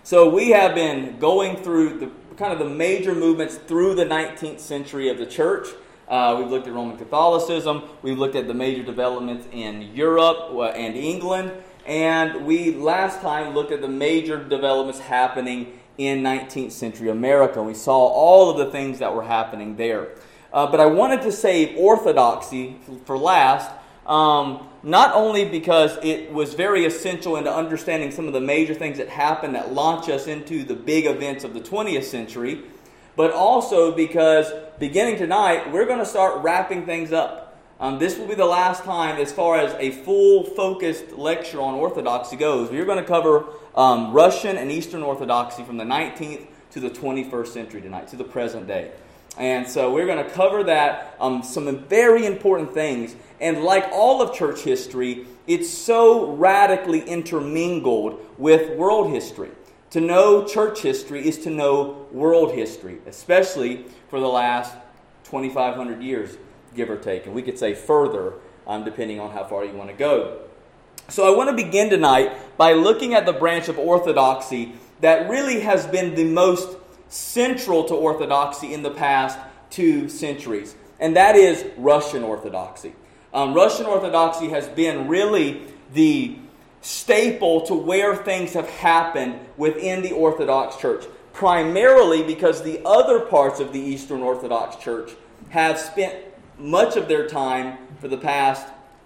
So we have been going through the major movements through the 19th century of the church. We've looked at Roman Catholicism. We've looked at the major developments in Europe and England. And we last time looked at the major developments happening in 19th century America. We saw all of the things that were happening there. But I wanted to save orthodoxy for last, not only because it was very essential into understanding some of the major things that happened that launch us into the big events of the 20th century, but also because beginning tonight, we're going to start wrapping things up. This will be the last time as far as a full focused lecture on orthodoxy goes. We're going to cover Russian and Eastern Orthodoxy from the 19th to the 21st century tonight, to the present day. And so we're going to cover that, some very important things. And like all of church history, it's so radically intermingled with world history. To know church history is to know world history, especially for the last 2,500 years, give or take. And we could say further, depending on how far you want to go. So I want to begin tonight by looking at the branch of orthodoxy that really has been the most central to orthodoxy in the past 2 centuries, and that is Russian Orthodoxy. Russian Orthodoxy has been really the staple to where things have happened within the Orthodox Church, primarily because the other parts of the Eastern Orthodox Church have spent much of their time for the past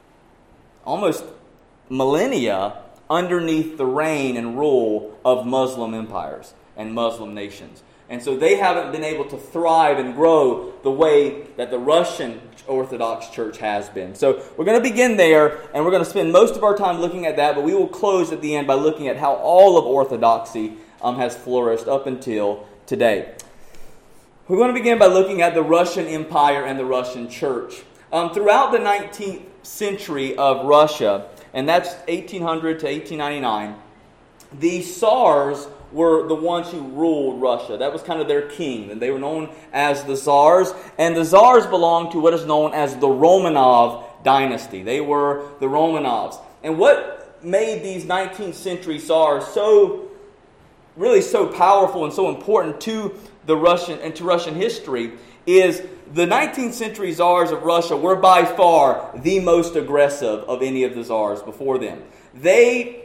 almost millennia underneath the reign and rule of Muslim empires and Muslim nations. And so they haven't been able to thrive and grow the way that the Russian Orthodox Church has been. So we're going to begin there, and we're going to spend most of our time looking at that, but we will close at the end by looking at how all of Orthodoxy has flourished up until today. We're going to begin by looking at the Russian Empire and the Russian Church. Throughout the 19th century of Russia, and that's 1800 to 1899, the Tsars were the ones who ruled Russia. That was kind of their king, and they were known as the Tsars. And the Tsars belonged to what is known as the Romanov dynasty. They were the Romanovs. And what made these 19th century Tsars so powerful and so important to the Russian and to Russian history is the 19th century Tsars of Russia were by far the most aggressive of any of the Tsars before them. They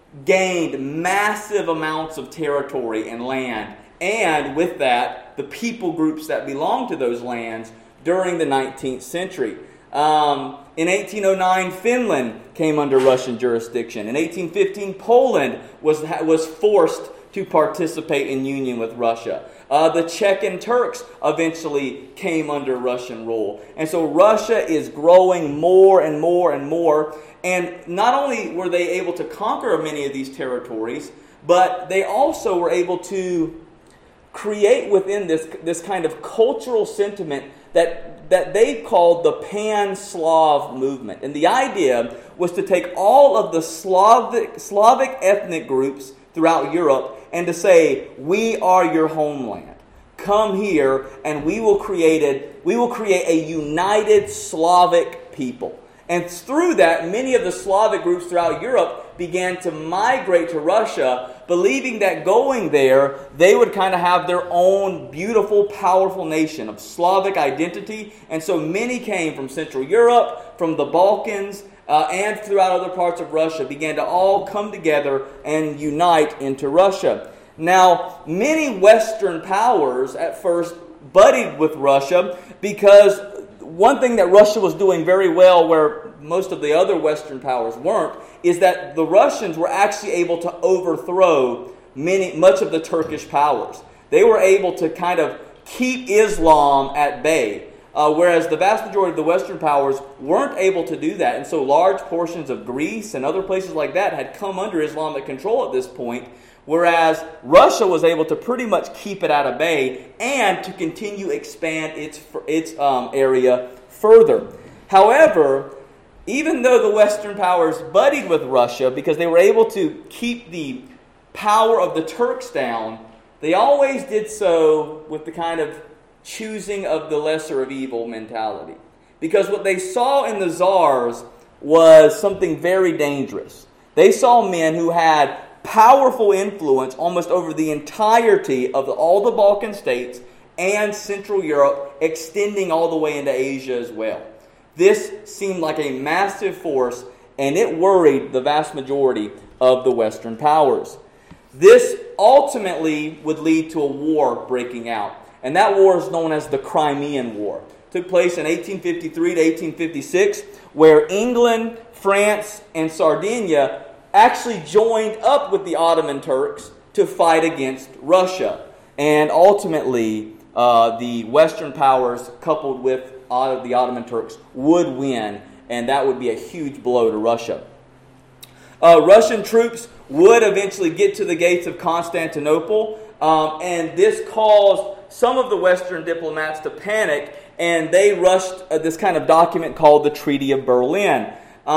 gained massive amounts of territory and land, and with that, the people groups that belonged to those lands during the 19th century. In 1809, Finland came under Russian jurisdiction. In 1815, Poland was forced to participate in union with Russia. The Czech and Turks eventually came under Russian rule. And so Russia is growing more and more and more. And not only were they able to conquer many of these territories, but they also were able to create within this kind of cultural sentiment that they called the Pan-Slav movement. And the idea was to take all of the Slavic ethnic groups throughout Europe and to say, we are your homeland. Come here and we will create a united Slavic people. And through that, many of the Slavic groups throughout Europe began to migrate to Russia, believing that going there, they would kind of have their own beautiful, powerful nation of Slavic identity. And so many came from Central Europe, from the Balkans, and throughout other parts of Russia, began to all come together and unite into Russia. Now, many Western powers at first buddied with Russia because one thing that Russia was doing very well, where most of the other Western powers weren't, is that the Russians were actually able to overthrow much of the Turkish powers. They were able to kind of keep Islam at bay, whereas the vast majority of the Western powers weren't able to do that. And so large portions of Greece and other places like that had come under Islamic control at this point, whereas Russia was able to pretty much keep it out of bay and to continue expand its area further. However, even though the Western powers buddied with Russia because they were able to keep the power of the Turks down, they always did so with the kind of choosing of the lesser of evil mentality. Because what they saw in the Tsars was something very dangerous. They saw men who had powerful influence almost over the entirety of all the Balkan states and Central Europe, extending all the way into Asia as well. This seemed like a massive force, and it worried the vast majority of the Western powers. This ultimately would lead to a war breaking out, and that war is known as the Crimean War. It took place in 1853 to 1856, where England, France, and Sardinia actually joined up with the Ottoman Turks to fight against Russia. And ultimately, the Western powers, coupled with the Ottoman Turks, would win, and that would be a huge blow to Russia. Russian troops would eventually get to the gates of Constantinople, and this caused some of the Western diplomats to panic, and they rushed this kind of document called the Treaty of Berlin.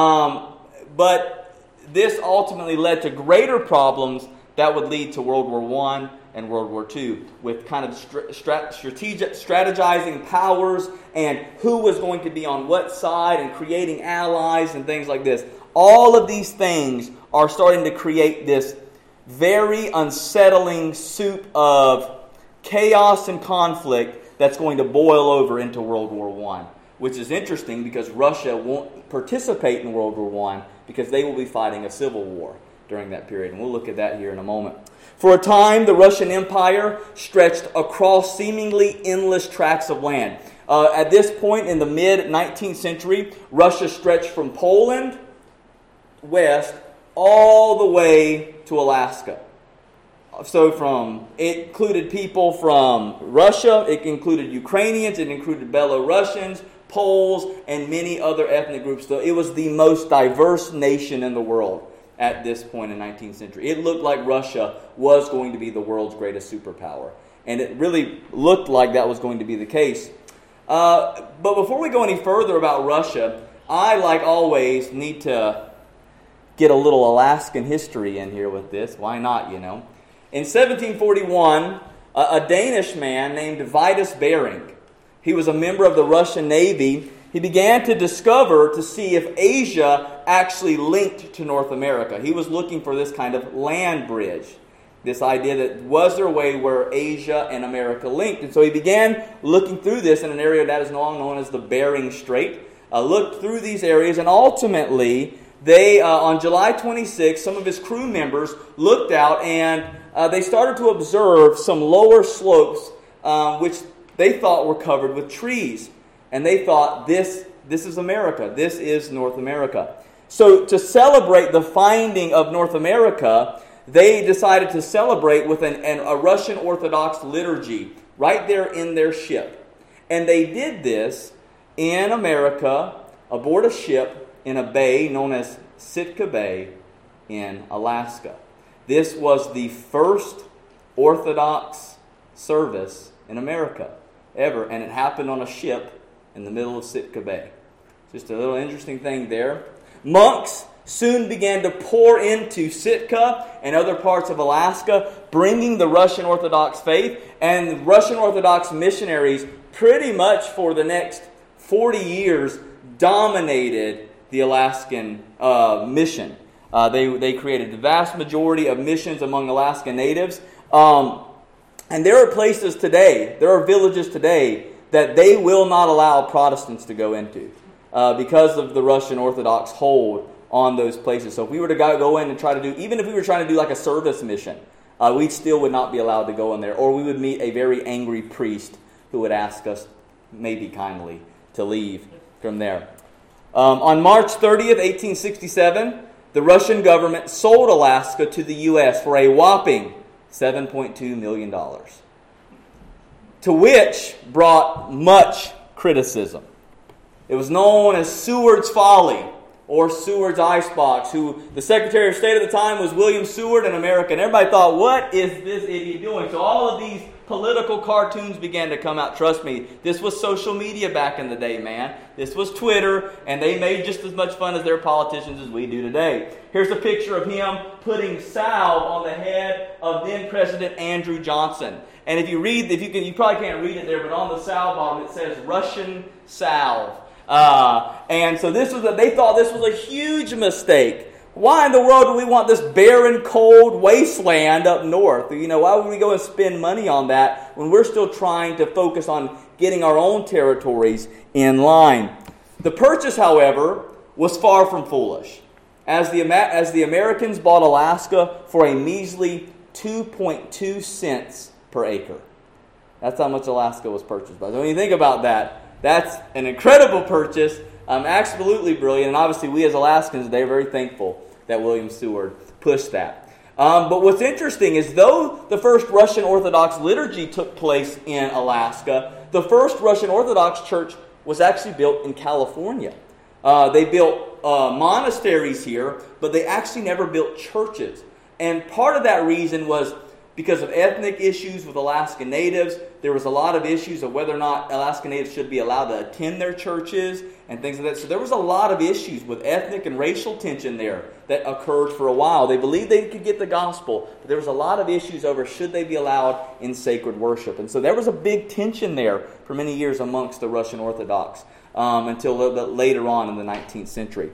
But this ultimately led to greater problems that would lead to World War I and World War II, with kind of strategizing powers and who was going to be on what side and creating allies and things like this. All of these things are starting to create this very unsettling soup of chaos and conflict that's going to boil over into World War I, which is interesting because Russia won't participate in World War I because they will be fighting a civil war during that period. And we'll look at that here in a moment. For a time, the Russian Empire stretched across seemingly endless tracts of land. At this point in the mid-19th century, Russia stretched from Poland west all the way to Alaska. So it included people from Russia, it included Ukrainians, it included Belarusians, Poles, and many other ethnic groups. So it was the most diverse nation in the world at this point in the 19th century. It looked like Russia was going to be the world's greatest superpower. And it really looked like that was going to be the case. But before we go any further about Russia, I, like always, need to get a little Alaskan history in here with this. Why not, In 1741, a Danish man named Vitus Bering, he was a member of the Russian Navy. He began to see if Asia actually linked to North America. He was looking for this kind of land bridge, this idea that was there a way where Asia and America linked. And so he began looking through this in an area that is now known as the Bering Strait, looked through these areas, and ultimately, they, on July 26, some of his crew members looked out and they started to observe some lower slopes which they thought were covered with trees. And they thought, this is America. This is North America. So to celebrate the finding of North America, they decided to celebrate with a Russian Orthodox liturgy right there in their ship. And they did this in America aboard a ship in a bay known as Sitka Bay in Alaska. This was the first Orthodox service in America ever, and it happened on a ship in the middle of Sitka Bay. Just a little interesting thing there. Monks soon began to pour into Sitka and other parts of Alaska, bringing the Russian Orthodox faith, and Russian Orthodox missionaries pretty much for the next 40 years dominated the Alaskan mission. They created the vast majority of missions among Alaskan natives. And there are places today, there are villages today that they will not allow Protestants to go into because of the Russian Orthodox hold on those places. So if we were to go in and try to do, even if we were trying to do like a service mission, we still would not be allowed to go in there. Or we would meet a very angry priest who would ask us, maybe kindly, to leave from there. On March 30th, 1867, the Russian government sold Alaska to the U.S. for a whopping $7.2 million. To which brought much criticism. It was known as Seward's Folly, or Seward's Icebox, who the Secretary of State at the time was William Seward, an American. Everybody thought, what is this idiot doing? So all of these political cartoons began to come out. Trust me, this was social media back in the day, man. This was Twitter, and they made just as much fun as their politicians as we do today. Here's a picture of him putting salve on the head of then President Andrew Johnson. And if you read, you probably can't read it there, but on the salve bottom it says Russian salve. And so they thought this was a huge mistake. why in the world do we want this barren, cold wasteland up north? Why would we go and spend money on that when we're still trying to focus on getting our own territories in line? The purchase, however, was far from foolish, as the Americans bought Alaska for a measly 2.2 cents per acre. That's how much Alaska was purchased by. So when you think about that, that's an incredible purchase, absolutely brilliant, and obviously we as Alaskans today are very thankful that William Seward pushed that. But what's interesting is though the first Russian Orthodox liturgy took place in Alaska, the first Russian Orthodox church was actually built in California. They built monasteries here, but they actually never built churches. And part of that reason was because of ethnic issues with Alaska Natives. There was a lot of issues of whether or not Alaska Natives should be allowed to attend their churches and things like that. So there was a lot of issues with ethnic and racial tension there that occurred for a while. They believed they could get the gospel, but there was a lot of issues over should they be allowed in sacred worship. And so there was a big tension there for many years amongst the Russian Orthodox until a little bit later on in the 19th century.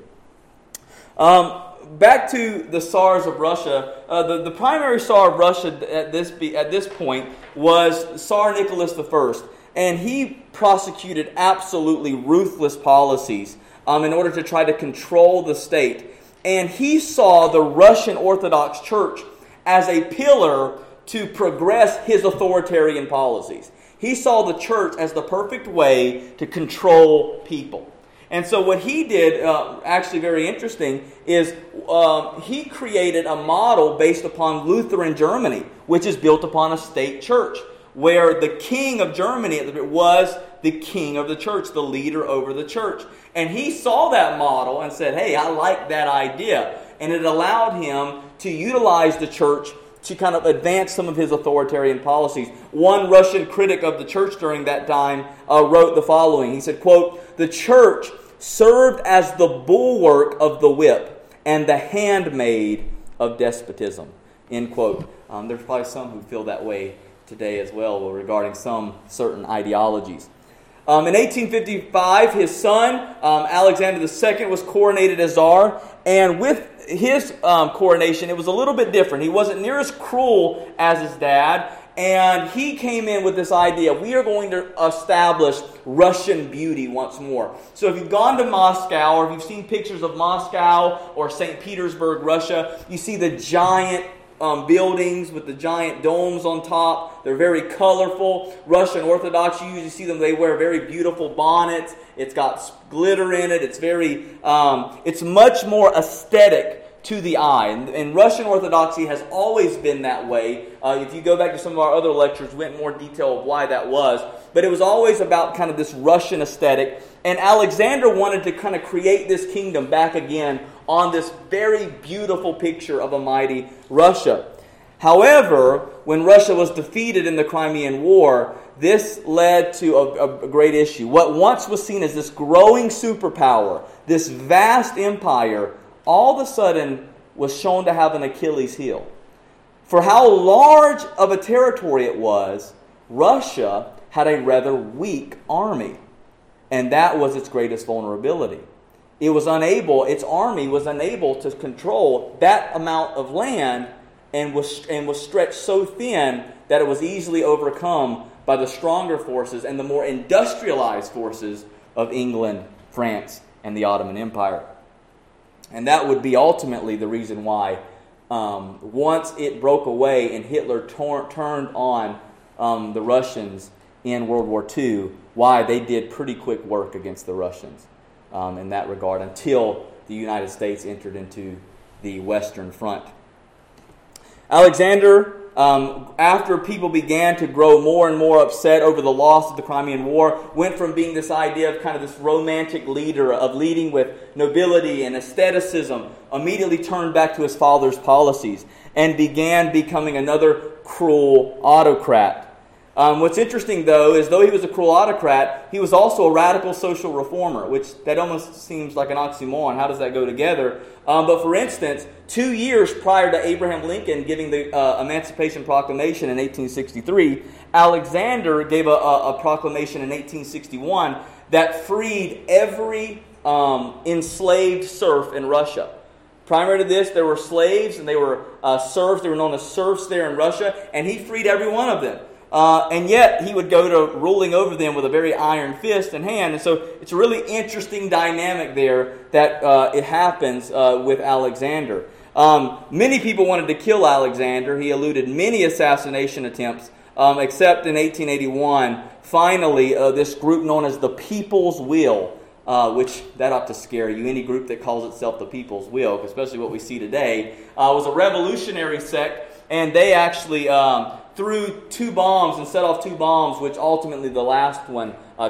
Back to the Tsars of Russia. The primary Tsar of Russia at this point was Tsar Nicholas I, and he prosecuted absolutely ruthless policies in order to try to control the state. And he saw the Russian Orthodox Church as a pillar to progress his authoritarian policies. He saw the church as the perfect way to control people. And so what he did, actually very interesting, is he created a model based upon Lutheran Germany, which is built upon a state church, where the king of Germany was the king of the church, the leader over the church. And he saw that model and said, hey, I like that idea. And it allowed him to utilize the church to kind of advance some of his authoritarian policies. One Russian critic of the church during that time wrote the following. He said, quote, "The church served as the bulwark of the whip and the handmaid of despotism." End quote. There's probably some who feel that way today as well regarding some certain ideologies. In 1855, his son, Alexander II, was coronated as Tsar, and with his coronation, it was a little bit different. He wasn't near as cruel as his dad, and he came in with this idea, we are going to establish Russian beauty once more. So if you've gone to Moscow, or if you've seen pictures of Moscow or St. Petersburg, Russia, you see the giant buildings with the giant domes on top. They're very colorful. Russian Orthodox, you usually see them, they wear very beautiful bonnets. It's got glitter in it. It's it's much more aesthetic to the eye. And Russian Orthodoxy has always been that way. If you go back to some of our other lectures, we went in more detail of why that was. But it was always about kind of this Russian aesthetic. And Alexander wanted to kind of create this kingdom back again on this very beautiful picture of a mighty Russia. However, when Russia was defeated in the Crimean War, this led to a great issue. What once was seen as this growing superpower, this vast empire, all of a sudden was shown to have an Achilles heel. For how large of a territory it was, Russia had a rather weak army. And that was its greatest vulnerability. Its army was unable to control that amount of land and was stretched so thin that it was easily overcome by the stronger forces and the more industrialized forces of England, France, and the Ottoman Empire. And that would be ultimately the reason why once it broke away and Hitler turned on the Russians in World War II, why they did pretty quick work against the Russians in that regard until the United States entered into the Western Front. Alexander, after people began to grow more and more upset over the loss of the Crimean War, went from being this idea of kind of this romantic leader, of leading with nobility and aestheticism, immediately turned back to his father's policies and began becoming another cruel autocrat. What's interesting, though, is though he was a cruel autocrat, he was also a radical social reformer, which that almost seems like an oxymoron. How does that go together? But for instance, 2 years prior to Abraham Lincoln giving the Emancipation Proclamation in 1863, Alexander gave a proclamation in 1861 that freed every enslaved serf in Russia. Prior to this, there were slaves and they were serfs. They were known as serfs there in Russia, and he freed every one of them. And yet, he would go to ruling over them with a very iron fist in hand. And so, it's a really interesting dynamic there that it happens with Alexander. Many people wanted to kill Alexander. He eluded many assassination attempts, except in 1881, finally, this group known as the People's Will, which that ought to scare you. Any group that calls itself the People's Will, especially what we see today, was a revolutionary sect, and they actually threw 2 bombs and set off 2 bombs, which ultimately the last one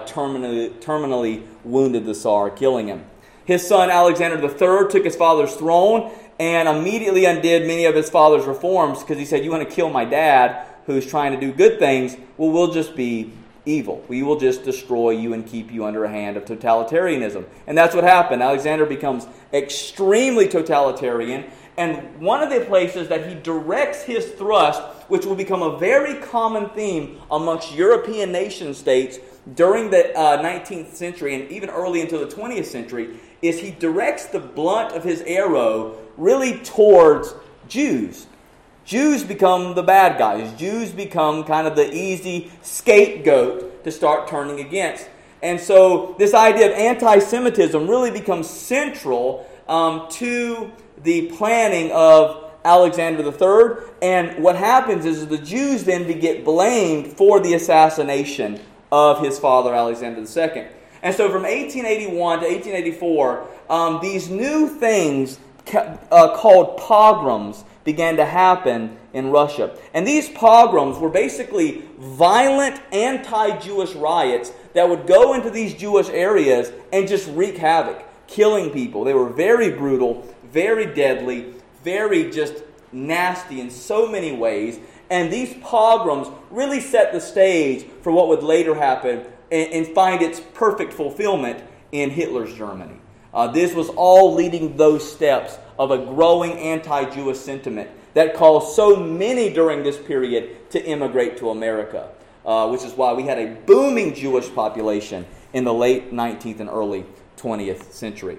terminally wounded the Tsar, killing him. His son Alexander III took his father's throne and immediately undid many of his father's reforms because he said, you want to kill my dad who's trying to do good things? Well, we'll just be evil. We will just destroy you and keep you under a hand of totalitarianism. And that's what happened. Alexander becomes extremely totalitarian. And one of the places that he directs his thrust, which will become a very common theme amongst European nation states during the 19th century and even early into the 20th century, is he directs the blunt of his arrow really towards Jews. Jews become the bad guys. Jews become kind of the easy scapegoat to start turning against. And so this idea of anti-Semitism really becomes central to the planning of Alexander III. And what happens is the Jews then get blamed for the assassination of his father, Alexander II. And so from 1881 to 1884, these new things called pogroms began to happen in Russia. And these pogroms were basically violent anti-Jewish riots that would go into these Jewish areas and just wreak havoc, killing people. They were very brutal, very deadly, very just nasty in so many ways. And these pogroms really set the stage for what would later happen and find its perfect fulfillment in Hitler's Germany. This was all leading those steps of a growing anti-Jewish sentiment that caused so many during this period to immigrate to America, which is why we had a booming Jewish population in the late 19th and early 20th century.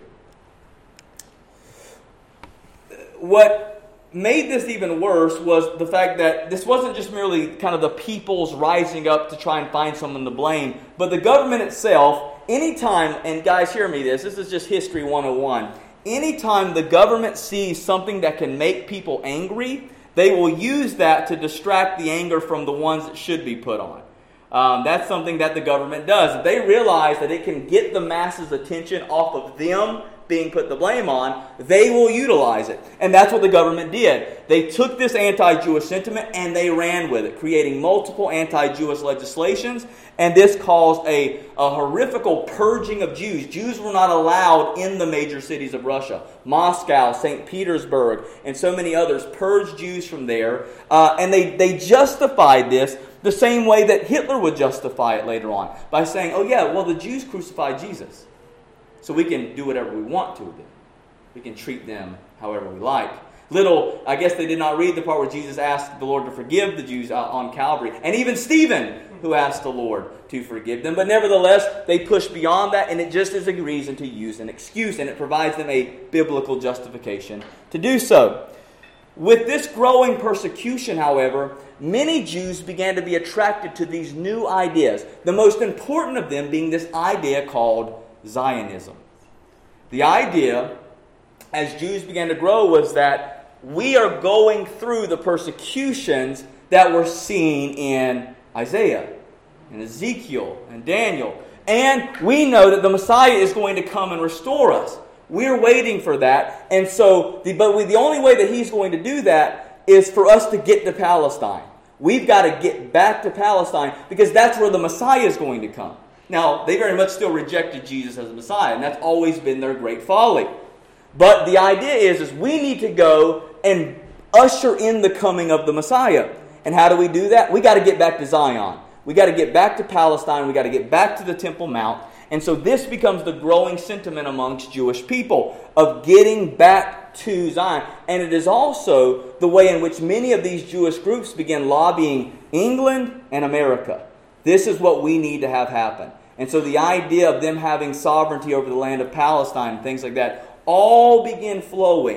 What made this even worse was the fact that this wasn't just merely kind of the people's rising up to try and find someone to blame, but the government itself, anytime, and guys, hear me this is just history 101, anytime the government sees something that can make people angry, they will use that to distract the anger from the ones that should be put on. That's something that the government does. If they realize that it can get the masses' attention off of them being put the blame on, they will utilize it. And that's what the government did. They took this anti-Jewish sentiment and they ran with it, creating multiple anti-Jewish legislations. And this caused a horrifical purging of Jews. Jews were not allowed in the major cities of Russia. Moscow, St. Petersburg, and so many others purged Jews from there. And they justified this the same way that Hitler would justify it later on, by saying, oh yeah, well the Jews crucified Jesus, so we can do whatever we want to them. We can treat them however we like. I guess they did not read the part where Jesus asked the Lord to forgive the Jews on Calvary. And even Stephen, who asked the Lord to forgive them. But nevertheless, they push beyond that, and it just is a reason to use an excuse, and it provides them a biblical justification to do so. With this growing persecution, however, many Jews began to be attracted to these new ideas. The most important of them being this idea called Zionism. The idea, as Jews began to grow, was that we are going through the persecutions that were seen in Isaiah, and Ezekiel, and Daniel. And we know that the Messiah is going to come and restore us. We're waiting for that. And so, the only way that He's going to do that is for us to get to Palestine. We've got to get back to Palestine because that's where the Messiah is going to come. Now, they very much still rejected Jesus as a Messiah, and that's always been their great folly. But the idea is we need to go and usher in the coming of the Messiah. And how do we do that? We got to get back to Zion. We got to get back to Palestine. We got to get back to the Temple Mount. And so this becomes the growing sentiment amongst Jewish people of getting back to Zion. And it is also the way in which many of these Jewish groups began lobbying England and America. This is what we need to have happen. And so the idea of them having sovereignty over the land of Palestine and things like that all begin flowing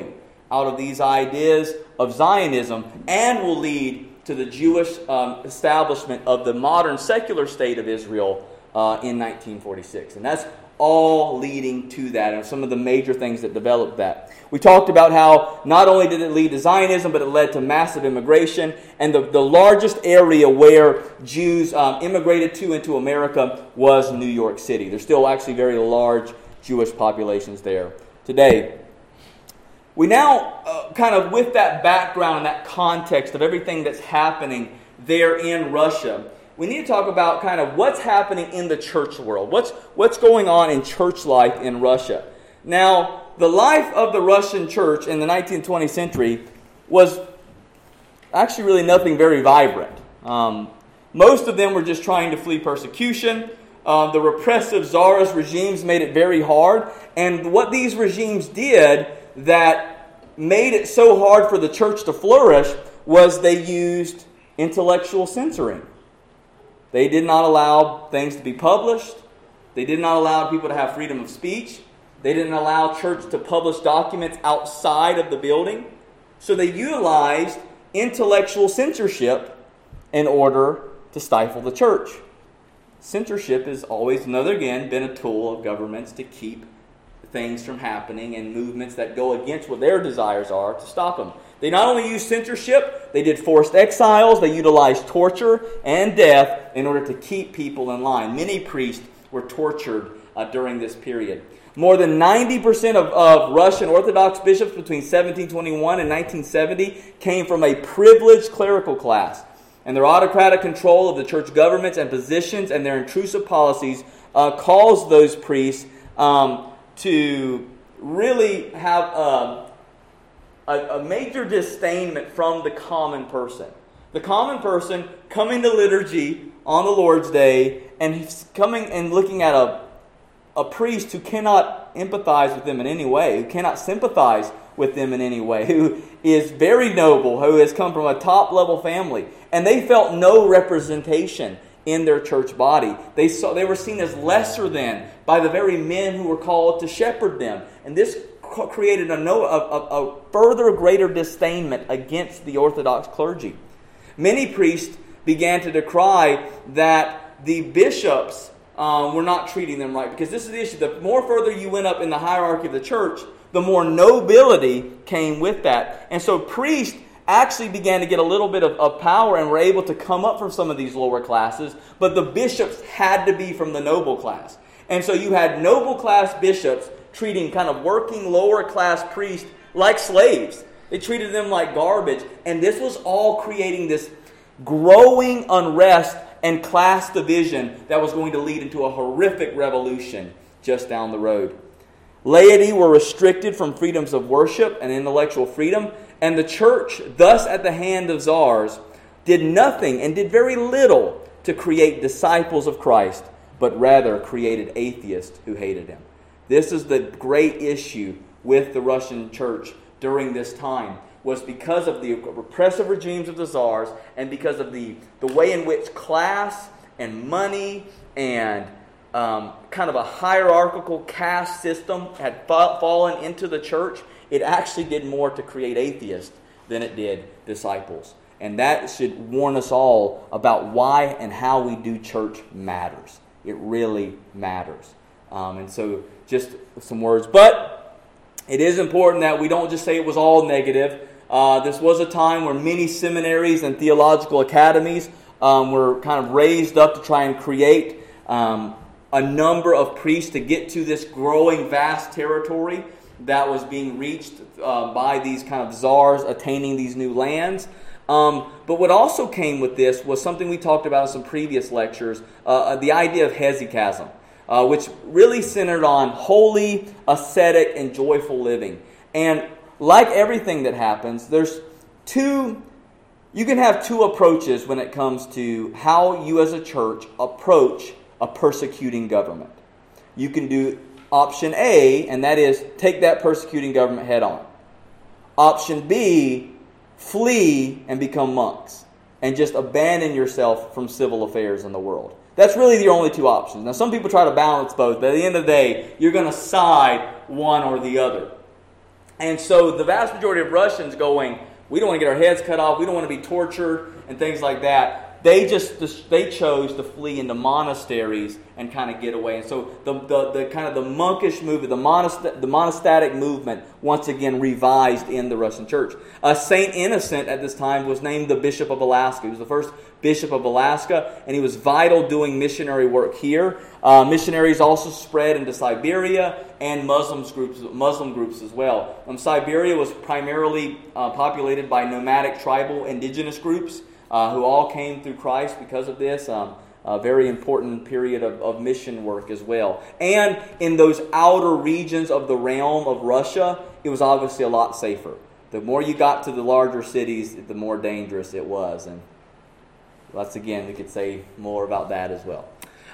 out of these ideas of Zionism and will lead to the Jewish establishment of the modern secular state of Israel in 1946. And that's all leading to that, and some of the major things that developed that. We talked about how not only did it lead to Zionism, but it led to massive immigration, and the largest area where Jews immigrated to into America was New York City. There's still actually very large Jewish populations there today. We now, kind of with that background and that context of everything that's happening there in Russia, we need to talk about kind of what's happening in the church world. What's going on in church life in Russia. Now, the life of the Russian church in the 19th and 20th century was actually really nothing very vibrant. Most of them were just trying to flee persecution. The repressive czarist regimes made it very hard. And what these regimes did that made it so hard for the church to flourish was they used intellectual censoring. They did not allow things to be published. They did not allow people to have freedom of speech. They didn't allow church to publish documents outside of the building. So they utilized intellectual censorship in order to stifle the church. Censorship has always, been a tool of governments to keep things from happening and movements that go against what their desires are to stop them. They not only used censorship, they did forced exiles, they utilized torture and death in order to keep people in line. Many priests were tortured during this period. More than 90% of Russian Orthodox bishops between 1721 and 1970 came from a privileged clerical class. And their autocratic control of the church governments and positions and their intrusive policies caused those priests to really have a major disdainment from the common person. The common person coming to liturgy on the Lord's Day and he's coming and looking at a priest who cannot empathize with them in any way, who cannot sympathize with them in any way, who is very noble, who has come from a top-level family. And they felt no representation in their church body. They were seen as lesser than by the very men who were called to shepherd them. And this created a further greater disdainment against the Orthodox clergy. Many priests began to decry that the bishops were not treating them right. Because this is the issue. The more further you went up in the hierarchy of the church, the more nobility came with that. And so priests actually began to get a little bit of power and were able to come up from some of these lower classes. But the bishops had to be from the noble class. And so you had noble class bishops treating kind of working lower class priests like slaves. They treated them like garbage. And this was all creating this growing unrest and class division that was going to lead into a horrific revolution just down the road. Laity were restricted from freedoms of worship and intellectual freedom, and the church, thus at the hand of czars, did nothing and did very little to create disciples of Christ, but rather created atheists who hated him. This is the great issue with the Russian church during this time, was because of the repressive regimes of the czars and because of the way in which class and money and kind of a hierarchical caste system had fallen into the church. It actually did more to create atheists than it did disciples. And that should warn us all about why and how we do church matters. It really matters. And so just some words. But it is important that we don't just say it was all negative. This was a time where many seminaries and theological academies were kind of raised up to try and create a number of priests to get to this growing vast territory that was being reached by these kind of czars attaining these new lands. But what also came with this was something we talked about in some previous lectures, the idea of hesychasm, which really centered on holy, ascetic, and joyful living. And like everything that happens, you can have two approaches when it comes to how you as a church approach a persecuting government. You can do option A, and that is take that persecuting government head on. Option B, flee and become monks and just abandon yourself from civil affairs in the world. That's really the only two options. Now, some people try to balance both, but at the end of the day, you're going to side one or the other. And so the vast majority of Russians going, we don't want to get our heads cut off, we don't want to be tortured, and things like that. They chose to flee into monasteries and kind of get away. And so the kind of the monkish movement, the monastic movement, once again revised in the Russian church. Saint Innocent at this time was named the Bishop of Alaska. He was the first Bishop of Alaska, and he was vital doing missionary work here. Missionaries also spread into Siberia and Muslim groups as well. Siberia was primarily populated by nomadic tribal indigenous groups who all came through Christ because of this. A very important period of mission work as well. And in those outer regions of the realm of Russia, it was obviously a lot safer. The more you got to the larger cities, the more dangerous it was. And once again, we could say more about that as well.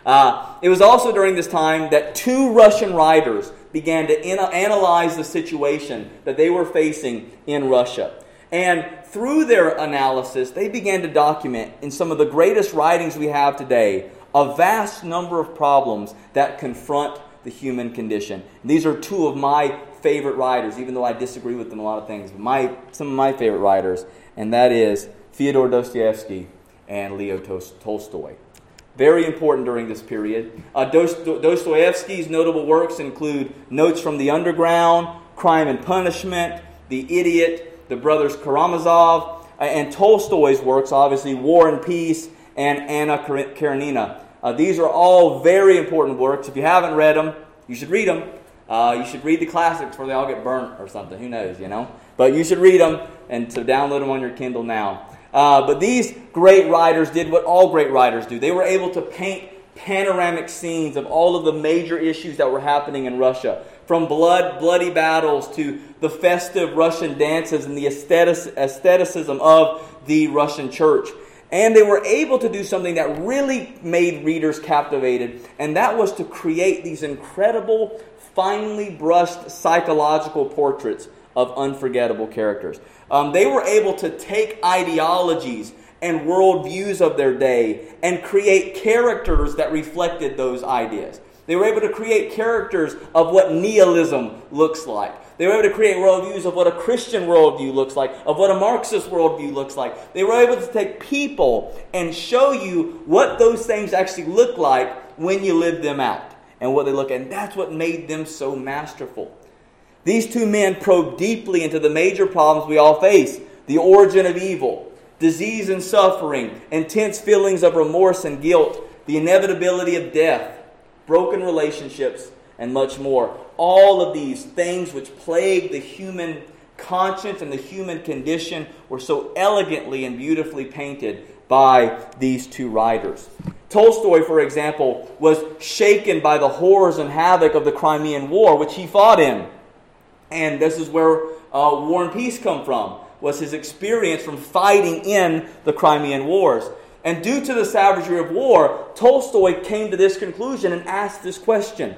It was also during this time that two Russian writers began to analyze the situation that they were facing in Russia. And through their analysis, they began to document in some of the greatest writings we have today a vast number of problems that confront the human condition. These are two of my favorite writers, even though I disagree with them a lot of things. Some of my favorite writers, and that is Fyodor Dostoevsky and Leo Tolstoy. Very important during this period. Dostoevsky's notable works include Notes from the Underground, Crime and Punishment, The Idiot, The Brothers Karamazov, and Tolstoy's works, obviously, War and Peace and Anna Karenina. These are all very important works. If you haven't read them, you should read them. You should read the classics before they all get burnt or something. Who knows, But you should read them, and so download them on your Kindle now. But these great writers did what all great writers do. They were able to paint panoramic scenes of all of the major issues that were happening in Russia. From bloody battles to the festive Russian dances and the aestheticism of the Russian church. And they were able to do something that really made readers captivated, and that was to create these incredible, finely brushed psychological portraits of unforgettable characters. They were able to take ideologies and worldviews of their day and create characters that reflected those ideas. They were able to create characters of what nihilism looks like. They were able to create worldviews of what a Christian worldview looks like, of what a Marxist worldview looks like. They were able to take people and show you what those things actually look like when you live them out and what they look at. And that's what made them so masterful. These two men probed deeply into the major problems we all face: the origin of evil, disease and suffering, intense feelings of remorse and guilt, the inevitability of death, broken relationships, and much more. All of these things which plague the human conscience and the human condition were so elegantly and beautifully painted by these two writers. Tolstoy, for example, was shaken by the horrors and havoc of the Crimean War, which he fought in. And this is where War and Peace come from, was his experience from fighting in the Crimean Wars. And due to the savagery of war, Tolstoy came to this conclusion and asked this question: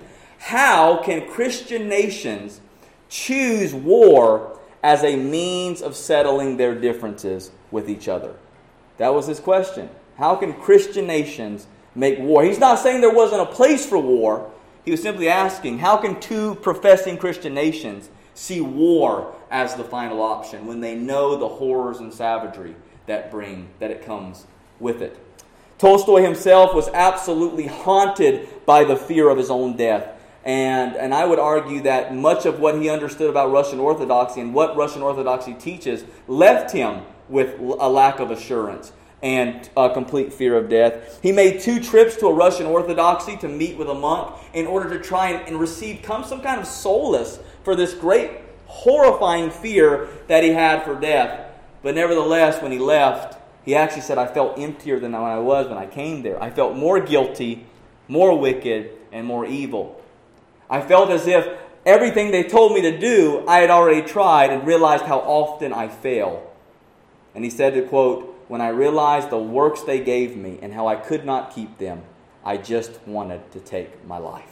how can Christian nations choose war as a means of settling their differences with each other? That was his question. How can Christian nations make war? He's not saying there wasn't a place for war. He was simply asking, how can two professing Christian nations see war as the final option when they know the horrors and savagery that it comes with it? Tolstoy himself was absolutely haunted by the fear of his own death. And I would argue that much of what he understood about Russian Orthodoxy and what Russian Orthodoxy teaches left him with a lack of assurance and a complete fear of death. He made 2 trips to a Russian Orthodoxy to meet with a monk in order to try and receive some kind of solace for this great, horrifying fear that he had for death. But nevertheless, when he left, he actually said, I felt emptier than I was when I came there. I felt more guilty, more wicked, and more evil. I felt as if everything they told me to do, I had already tried and realized how often I fail. And he said to quote, when I realized the works they gave me and how I could not keep them, I just wanted to take my life.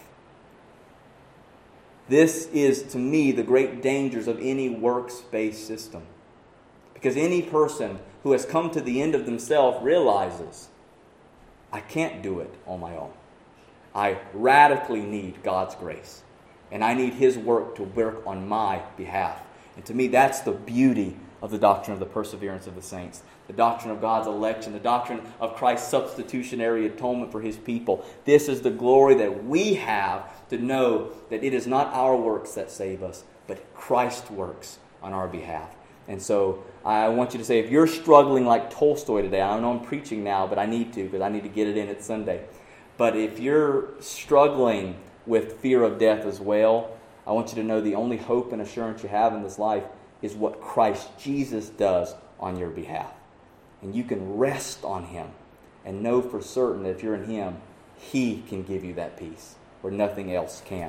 This is, to me, the great dangers of any works-based system. Because any person who has come to the end of themselves realizes, I can't do it on my own. I radically need God's grace. And I need His work to work on my behalf. And to me, that's the beauty of the doctrine of the perseverance of the saints. The doctrine of God's election, the doctrine of Christ's substitutionary atonement for His people. This is the glory that we have to know that it is not our works that save us, but Christ's works on our behalf. And so I want you to say, if you're struggling like Tolstoy today, I know I'm preaching now, but I need to because I need to get it in at Sunday. But if you're struggling with fear of death as well, I want you to know the only hope and assurance you have in this life is what Christ Jesus does on your behalf. And you can rest on Him and know for certain that if you're in Him, He can give you that peace where nothing else can.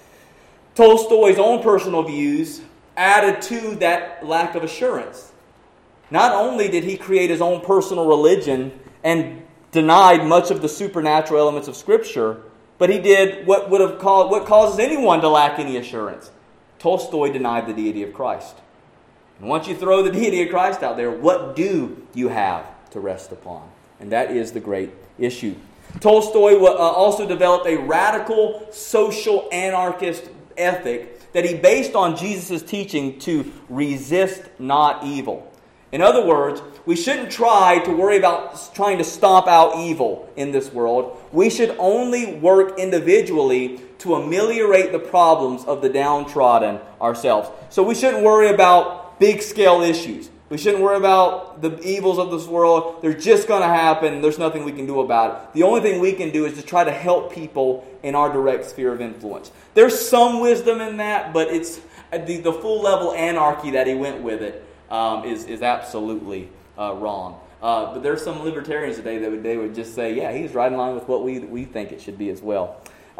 Tolstoy's own personal views added to that lack of assurance. Not only did he create his own personal religion and denied much of the supernatural elements of Scripture, but he did what causes anyone to lack any assurance. Tolstoy denied the deity of Christ. And once you throw the deity of Christ out there, what do you have to rest upon? And that is the great issue. Tolstoy also developed a radical social anarchist ethic that he based on Jesus' teaching to resist not evil. In other words, we shouldn't try to worry about trying to stomp out evil in this world. We should only work individually to ameliorate the problems of the downtrodden ourselves. So we shouldn't worry about big-scale issues. We shouldn't worry about the evils of this world. They're just going to happen. There's nothing we can do about it. The only thing we can do is to try to help people in our direct sphere of influence. There's some wisdom in that, but it's the full-level anarchy that he went with it is absolutely wrong. But there's some libertarians today that they would just say, yeah, he's right in line with what we think it should be as well.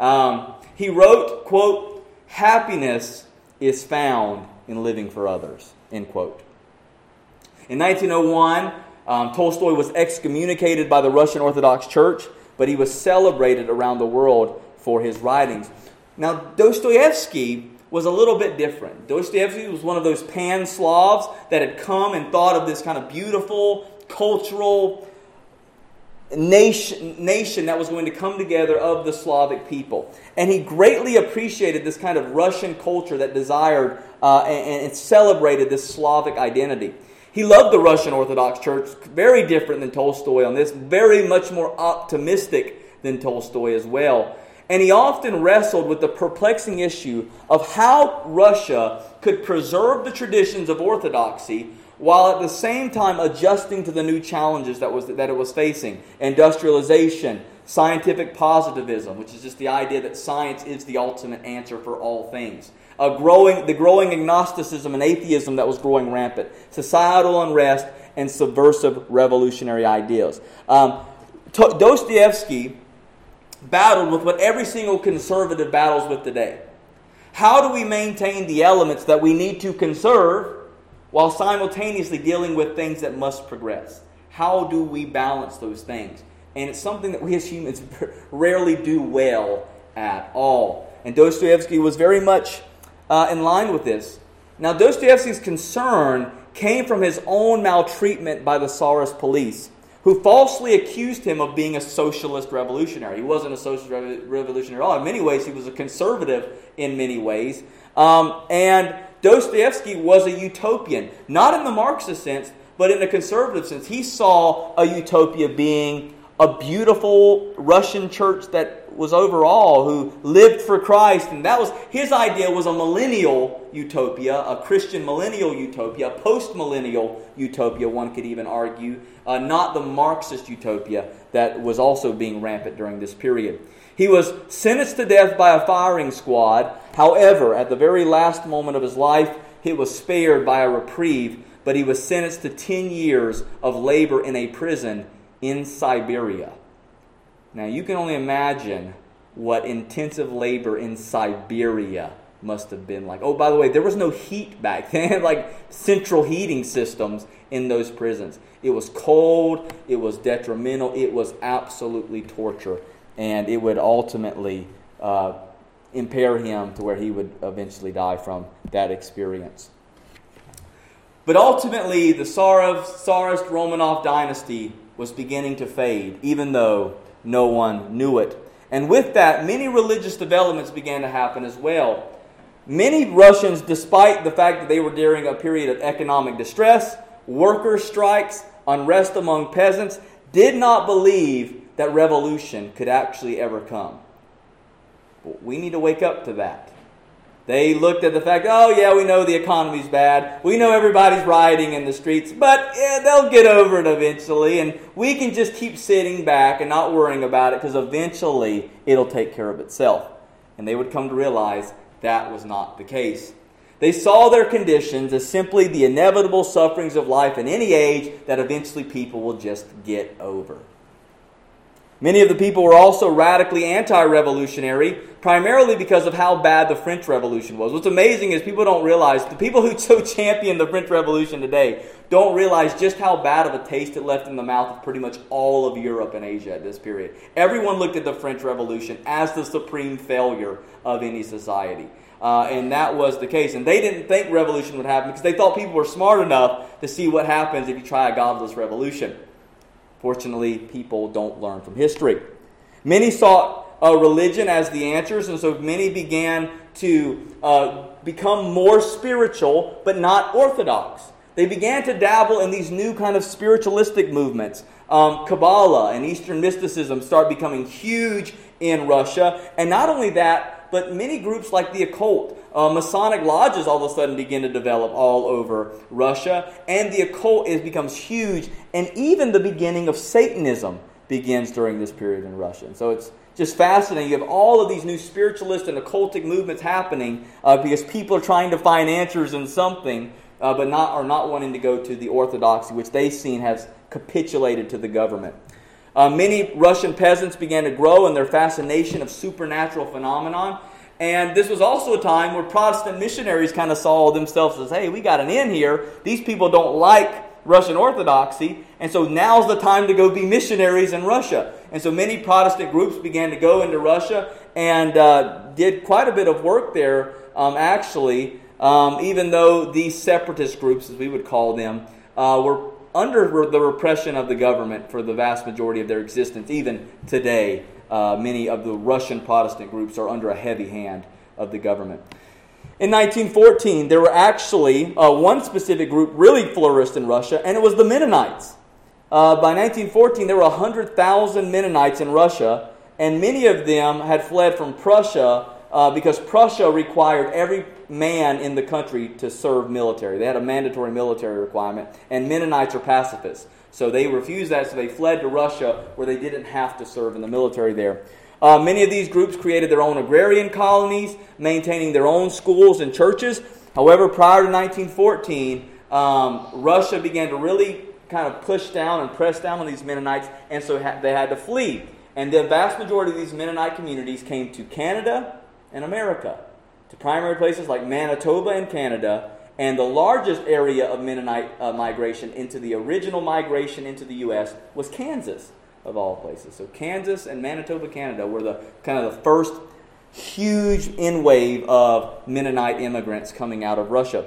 He wrote, quote, "Happiness is found in living for others," end quote. In 1901, Tolstoy was excommunicated by the Russian Orthodox Church, but he was celebrated around the world for his writings. Now, Dostoevsky was a little bit different. Dostoevsky was one of those pan-Slavs that had come and thought of this kind of beautiful, cultural nation that was going to come together of the Slavic people. And he greatly appreciated this kind of Russian culture that desired and celebrated this Slavic identity. He loved the Russian Orthodox Church, very different than Tolstoy on this, very much more optimistic than Tolstoy as well. And he often wrestled with the perplexing issue of how Russia could preserve the traditions of Orthodoxy while at the same time adjusting to the new challenges that it was facing. Industrialization, scientific positivism, which is just the idea that science is the ultimate answer for all things. The growing agnosticism and atheism that was growing rampant. Societal unrest and subversive revolutionary ideas. Dostoevsky battled with what every single conservative battles with today. How do we maintain the elements that we need to conserve while simultaneously dealing with things that must progress? How do we balance those things? And it's something that we as humans rarely do well at all. And Dostoevsky was very much in line with this. Now, Dostoevsky's concern came from his own maltreatment by the Tsarist police, who falsely accused him of being a socialist revolutionary. He wasn't a socialist revolutionary at all. In many ways, he was a conservative in many ways. And Dostoevsky was a utopian, not in the Marxist sense, but in a conservative sense. He saw a utopia being a beautiful Russian church that was overall, who lived for Christ. And that was his idea, was a millennial utopia, a Christian millennial utopia, a post-millennial utopia, one could even argue, not the Marxist utopia that was also being rampant during this period. He was sentenced to death by a firing squad. However, at the very last moment of his life, he was spared by a reprieve, but he was sentenced to 10 years of labor in a prison in Siberia. Now, you can only imagine what intensive labor in Siberia must have been like. Oh, by the way, there was no heat back then, like central heating systems in those prisons. It was cold, it was detrimental, it was absolutely torture, and it would ultimately impair him to where he would eventually die from that experience. But ultimately, the Tsarist Romanov dynasty was beginning to fade, even though no one knew it. And with that, many religious developments began to happen as well. Many Russians, despite the fact that they were during a period of economic distress, worker strikes, unrest among peasants, did not believe that revolution could actually ever come. But we need to wake up to that. They looked at the fact, oh yeah, we know the economy's bad. We know everybody's rioting in the streets, but yeah, they'll get over it eventually. And we can just keep sitting back and not worrying about it because eventually it'll take care of itself. And they would come to realize that was not the case. They saw their conditions as simply the inevitable sufferings of life in any age that eventually people will just get over. Many of the people were also radically anti-revolutionary, primarily because of how bad the French Revolution was. What's amazing is people don't realize, the people who so champion the French Revolution today don't realize just how bad of a taste it left in the mouth of pretty much all of Europe and Asia at this period. Everyone looked at the French Revolution as the supreme failure of any society. And that was the case. And they didn't think revolution would happen because they thought people were smart enough to see what happens if you try a godless revolution. Fortunately, people don't learn from history. Many sought religion as the answers, and so many began to become more spiritual, but not orthodox. They began to dabble in these new kind of spiritualistic movements. Kabbalah and Eastern mysticism start becoming huge in Russia. And not only that, but many groups like the occult, Masonic lodges all of a sudden begin to develop all over Russia. And the occult becomes huge. And even the beginning of Satanism begins during this period in Russia. And so it's just fascinating. You have all of these new spiritualist and occultic movements happening because people are trying to find answers in something, but are not wanting to go to the orthodoxy, which they've seen has capitulated to the government. Many Russian peasants began to grow in their fascination of supernatural phenomenon. And this was also a time where Protestant missionaries kind of saw themselves as, hey, we got an in here. These people don't like Russian Orthodoxy, and so now's the time to go be missionaries in Russia. And so many Protestant groups began to go into Russia and did quite a bit of work there, actually, even though these separatist groups, as we would call them, were under the repression of the government for the vast majority of their existence. Even today, many of the Russian Protestant groups are under a heavy hand of the government. In 1914, there were actually one specific group really flourished in Russia, and it was the Mennonites. By 1914, there were 100,000 Mennonites in Russia, and many of them had fled from Prussia because Prussia required every man in the country to serve military. They had a mandatory military requirement, and Mennonites are pacifists. So they refused that, so they fled to Russia where they didn't have to serve in the military there. Many of these groups created their own agrarian colonies, maintaining their own schools and churches. However, prior to 1914, Russia began to really kind of push down and press down on these Mennonites, and so they had to flee. And the vast majority of these Mennonite communities came to Canada and America, to primary places like Manitoba and Canada, and the largest area of Mennonite migration into the original migration into the U.S. was Kansas, of all places. So Kansas and Manitoba, Canada were the kind of the first huge in-wave of Mennonite immigrants coming out of Russia.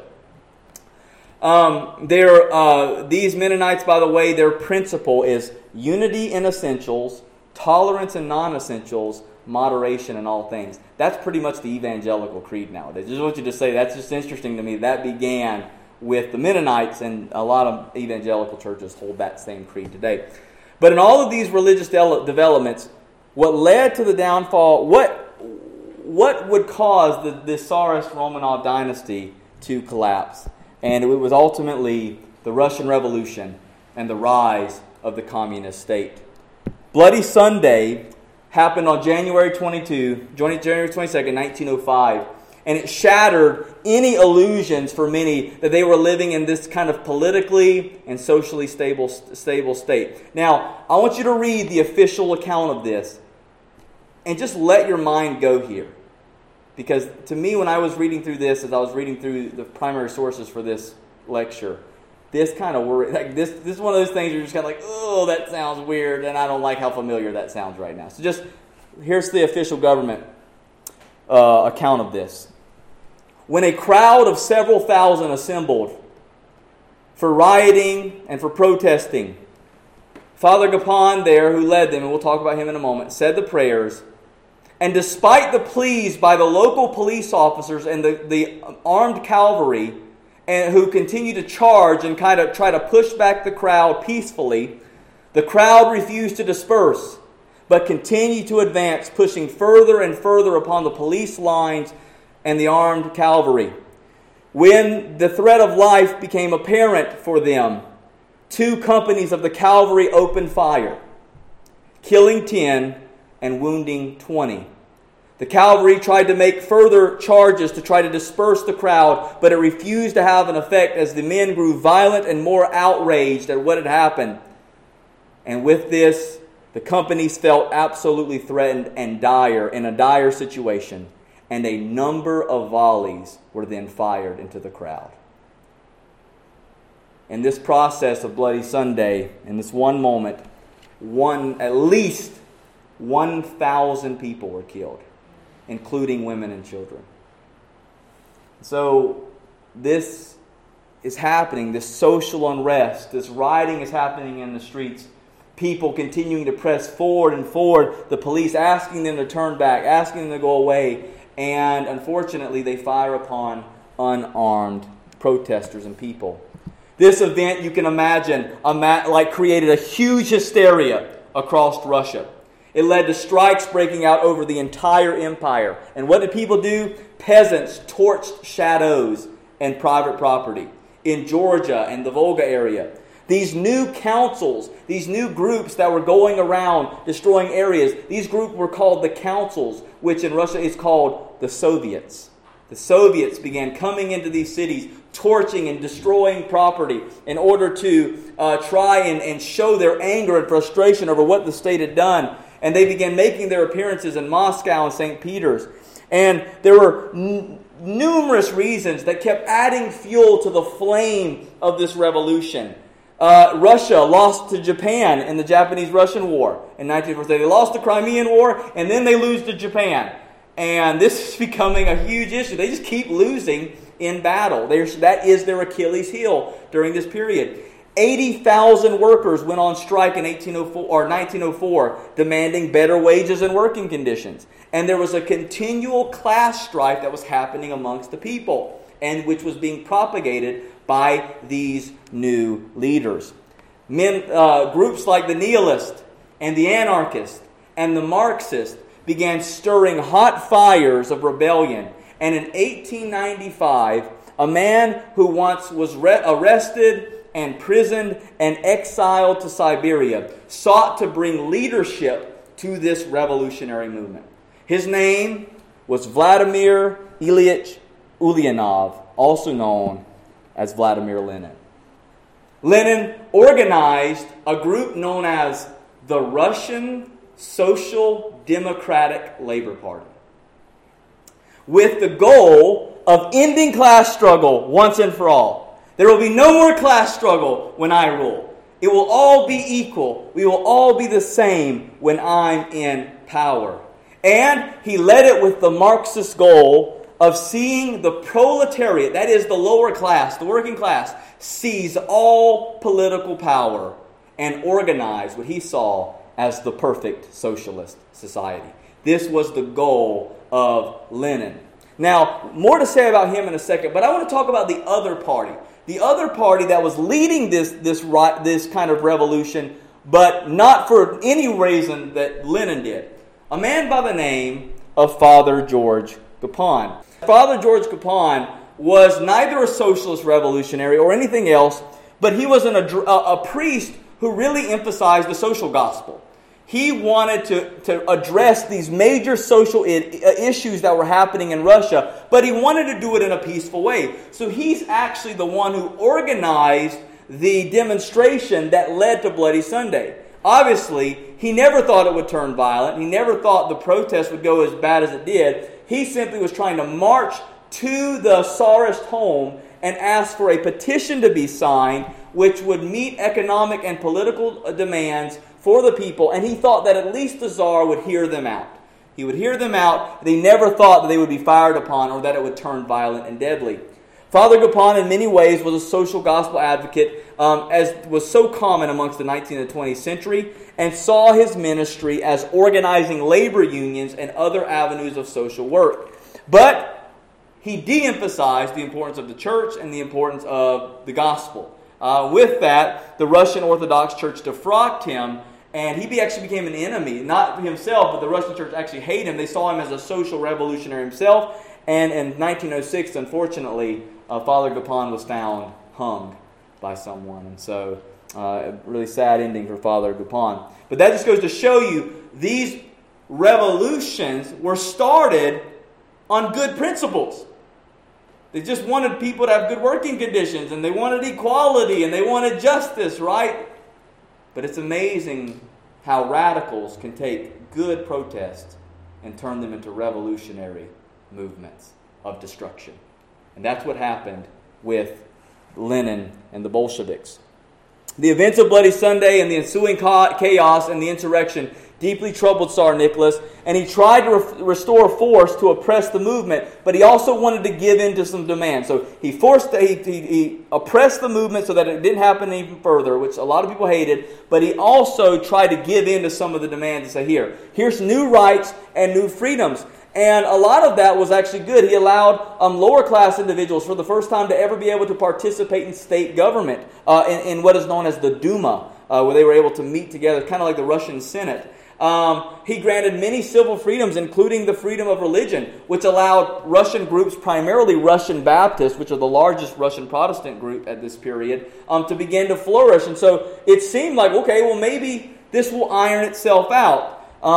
These Mennonites, by the way, their principle is unity in essentials, tolerance in non-essentials, moderation in all things. That's pretty much the evangelical creed nowadays. Just want you to say, that's just interesting to me. That began with the Mennonites, and a lot of evangelical churches hold that same creed today. But in all of these religious developments, what led to the downfall, what would cause the Tsarist Romanov dynasty to collapse? And it was ultimately the Russian Revolution and the rise of the communist state. Bloody Sunday happened on January 22nd, 1905. And it shattered any illusions for many that they were living in this kind of politically and socially stable state. Now, I want you to read the official account of this and just let your mind go here. Because to me, when I was reading through this, as I was reading through the primary sources for this lecture, this kind of worried. Like this is one of those things you're just kind of like, oh, that sounds weird, and I don't like how familiar that sounds right now. So just, here's the official government account of this. When a crowd of several thousand assembled for rioting and for protesting, Father Gapon there, who led them, and we'll talk about him in a moment, said the prayers, And despite the pleas by the local police officers and the armed cavalry, and who continue to charge and kind of try to push back the crowd peacefully, the crowd refused to disperse, but continued to advance, pushing further and further upon the police lines and the armed cavalry. When the threat of life became apparent for them, 2 companies of the cavalry opened fire, killing 10 and wounding 20. The cavalry tried to make further charges to try to disperse the crowd, but it refused to have an effect as the men grew violent and more outraged at what had happened. And with this, the companies felt absolutely threatened and in a dire situation, and a number of volleys were then fired into the crowd. In this process of Bloody Sunday, in this one moment, at least 1,000 people were killed, including women and children. So this is happening, this social unrest, this rioting is happening in the streets. People continuing to press forward and forward, the police asking them to turn back, asking them to go away, and unfortunately they fire upon unarmed protesters and people. This event, you can imagine, created a huge hysteria across Russia. It led to strikes breaking out over the entire empire. And what did people do? Peasants torched shadows and private property in Georgia and the Volga area. These new councils, these new groups that were going around destroying areas, these groups were called the councils, which in Russia is called the Soviets. The Soviets began coming into these cities, torching and destroying property in order to try and show their anger and frustration over what the state had done. And they began making their appearances in Moscow and St. Peter's. And there were numerous reasons that kept adding fuel to the flame of this revolution. Russia lost to Japan in the Japanese-Russian War in 1940. They lost the Crimean War, and then they lose to Japan. And this is becoming a huge issue. They just keep losing in battle. That is their Achilles heel during this period. 80,000 workers went on strike in 1904, demanding better wages and working conditions. And there was a continual class strife that was happening amongst the people, and which was being propagated by these new leaders. Groups like the nihilists and the anarchists and the Marxists began stirring hot fires of rebellion. And in 1895, a man who once was arrested and imprisoned and exiled to Siberia sought to bring leadership to this revolutionary movement. His name was Vladimir Ilyich Ulyanov, also known as Vladimir Lenin. Lenin organized a group known as the Russian Social Democratic Labor Party, with the goal of ending class struggle once and for all. There will be no more class struggle when I rule. It will all be equal. We will all be the same when I'm in power. And he led it with the Marxist goal of seeing the proletariat, that is the lower class, the working class, seize all political power and organize what he saw as the perfect socialist society. This was the goal of Lenin. Now, more to say about him in a second, but I want to talk about the other party. The other party that was leading this kind of revolution, but not for any reason that Lenin did. A man by the name of Father George Gapon. Father George Gapon was neither a socialist revolutionary or anything else, but he was a priest who really emphasized the social gospel. He wanted to address these major social issues that were happening in Russia, but he wanted to do it in a peaceful way. So he's actually the one who organized the demonstration that led to Bloody Sunday. Obviously, he never thought it would turn violent. He never thought the protest would go as bad as it did. He simply was trying to march to the Tsarist home and ask for a petition to be signed, which would meet economic and political demands for the people, and he thought that at least the Tsar would hear them out. He would hear them out, and he never thought that they would be fired upon or that it would turn violent and deadly. Father Gopon in many ways was a social gospel advocate, as was so common amongst the 19th and 20th century, and saw his ministry as organizing labor unions and other avenues of social work. But he de-emphasized the importance of the church and the importance of the gospel. With that, the Russian Orthodox Church defrocked him, and he actually became an enemy. Not himself, but the Russian church actually hated him. They saw him as a social revolutionary himself. And in 1906, unfortunately, Father Gopon was found hung by someone. And so, a really sad ending for Father Gopon. But that just goes to show you, these revolutions were started on good principles. They just wanted people to have good working conditions, and they wanted equality, and they wanted justice, right? But it's amazing how radicals can take good protests and turn them into revolutionary movements of destruction. And that's what happened with Lenin and the Bolsheviks. The events of Bloody Sunday and the ensuing chaos and the insurrection deeply troubled Tsar Nicholas, and he tried to restore force to oppress the movement, but he also wanted to give in to some demands. So he oppressed the movement so that it didn't happen even further, which a lot of people hated, but he also tried to give in to some of the demands and say, here's new rights and new freedoms. And a lot of that was actually good. He allowed lower class individuals for the first time to ever be able to participate in state government in what is known as the Duma, where they were able to meet together, kind of like the Russian Senate. He granted many civil freedoms, including the freedom of religion, which allowed Russian groups, primarily Russian Baptists, which are the largest Russian Protestant group at this period, to begin to flourish. And so it seemed like, okay, well, maybe this will iron itself out.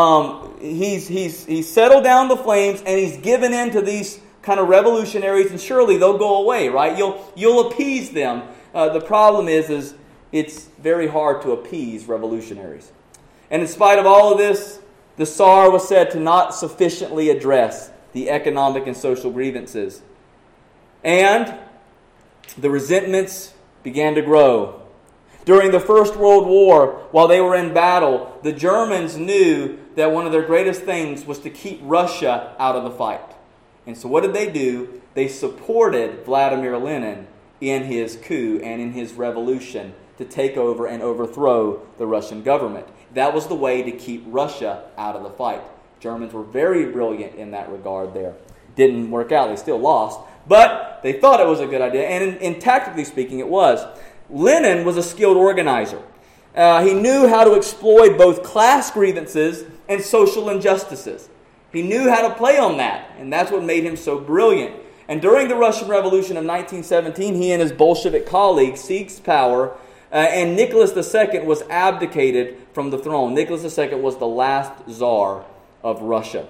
He's settled down the flames, and he's given in to these kind of revolutionaries, and surely they'll go away, right? You'll appease them. The problem is it's very hard to appease revolutionaries. And in spite of all of this, the Tsar was said to not sufficiently address the economic and social grievances. And the resentments began to grow. During the First World War, while they were in battle, the Germans knew that one of their greatest things was to keep Russia out of the fight. And so what did they do? They supported Vladimir Lenin in his coup and in his revolution to take over and overthrow the Russian government. That was the way to keep Russia out of the fight. Germans were very brilliant in that regard there. Didn't work out. They still lost. But they thought it was a good idea. And in tactically speaking, it was. Lenin was a skilled organizer. He knew how to exploit both class grievances and social injustices. He knew how to play on that. And that's what made him so brilliant. And during the Russian Revolution of 1917, he and his Bolshevik colleagues seized power, and Nicholas II was abdicated from the throne. Nicholas II was the last Tsar of Russia.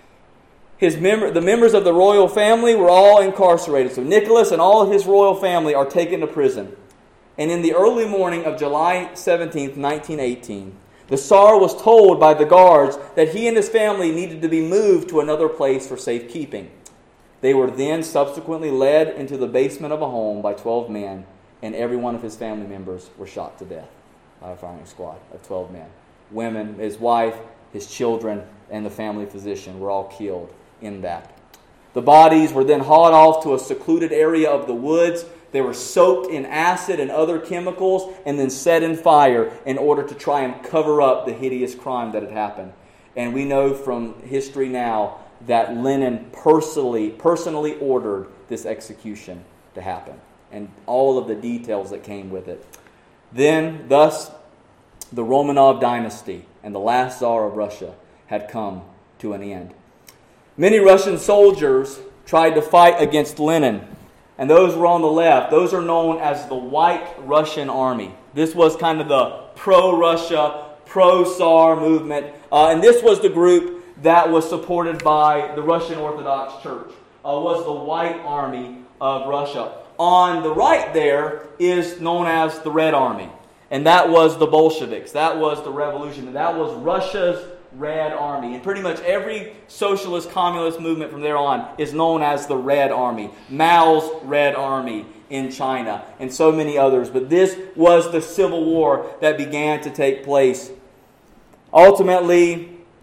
The members of the royal family were all incarcerated. So Nicholas and all of his royal family are taken to prison. And in the early morning of July 17th, 1918, the Tsar was told by the guards that he and his family needed to be moved to another place for safekeeping. They were then subsequently led into the basement of a home by 12 men, and every one of his family members were shot to death by a firing squad of 12 men. Women, his wife, his children, and the family physician were all killed in that. The bodies were then hauled off to a secluded area of the woods. They were soaked in acid and other chemicals and then set in fire in order to try and cover up the hideous crime that had happened. And we know from history now that Lenin personally ordered this execution to happen, and all of the details that came with it. Thus, the Romanov dynasty and the last Tsar of Russia had come to an end. Many Russian soldiers tried to fight against Lenin, and those were on the left. Those are known as the White Russian Army. This was kind of the pro-Russia, pro-Tsar movement, and this was the group that was supported by the Russian Orthodox Church, was the White Army of Russia. On the right there is known as the Red Army, and that was the Bolsheviks. That was the revolution, and that was Russia's Red Army. And pretty much every socialist communist movement from there on is known as the Red Army. Mao's Red Army in China, and so many others. But this was the civil war that began to take place. Ultimately,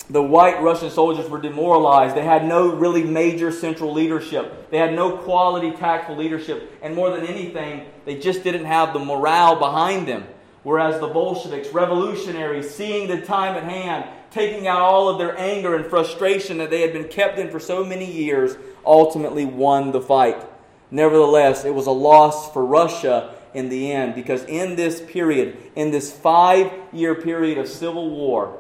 the white Russian soldiers were demoralized. They had no really major central leadership. They had no quality, tactful leadership. And more than anything, they just didn't have the morale behind them. Whereas the Bolsheviks, revolutionaries, seeing the time at hand, taking out all of their anger and frustration that they had been kept in for so many years, ultimately won the fight. Nevertheless, it was a loss for Russia in the end, because in this period, in this 5-year period of civil war,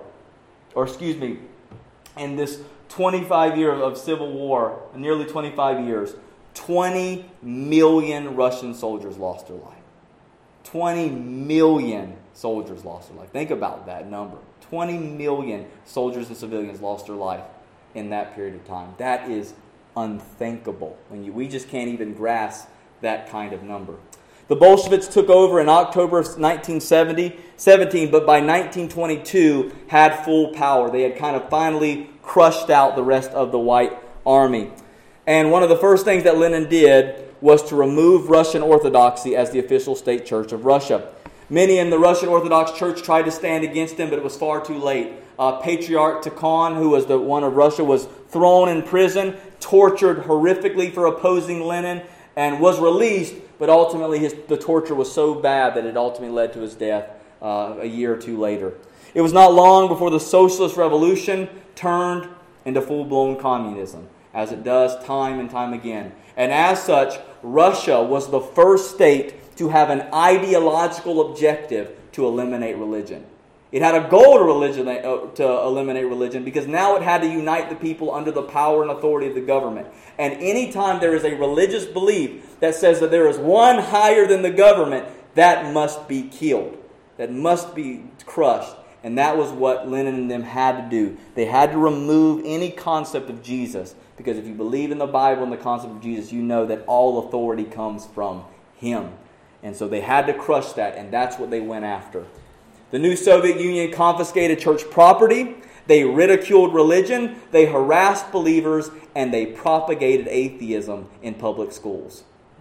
in this 25 years of civil war, nearly 25 years, 20 million Russian soldiers lost their life. 20 million soldiers lost their life. Think about that number. 20 million soldiers and civilians lost their life in that period of time. That is unthinkable. We just can't even grasp that kind of number. The Bolsheviks took over in October of 1917, but by 1922 had full power. They had kind of finally crushed out the rest of the White Army. And one of the first things that Lenin did was to remove Russian Orthodoxy as the official state church of Russia. Many in the Russian Orthodox Church tried to stand against him, but it was far too late. Patriarch Tikhon, who was the one of Russia, was thrown in prison, tortured horrifically for opposing Lenin, and was released, but ultimately the torture was so bad that it ultimately led to his death a year or two later. It was not long before the socialist revolution turned into full-blown communism, as it does time and time again. And as such, Russia was the first state to have an ideological objective to eliminate religion. It had a goal to eliminate religion, because now it had to unite the people under the power and authority of the government. And anytime there is a religious belief that says that there is one higher than the government, that must be killed. That must be crushed. And that was what Lenin and them had to do. They had to remove any concept of Jesus. Because if you believe in the Bible and the concept of Jesus, you know that all authority comes from Him. And so they had to crush that, and that's what they went after. The new Soviet Union confiscated church property, they ridiculed religion, they harassed believers, and they propagated atheism in public schools.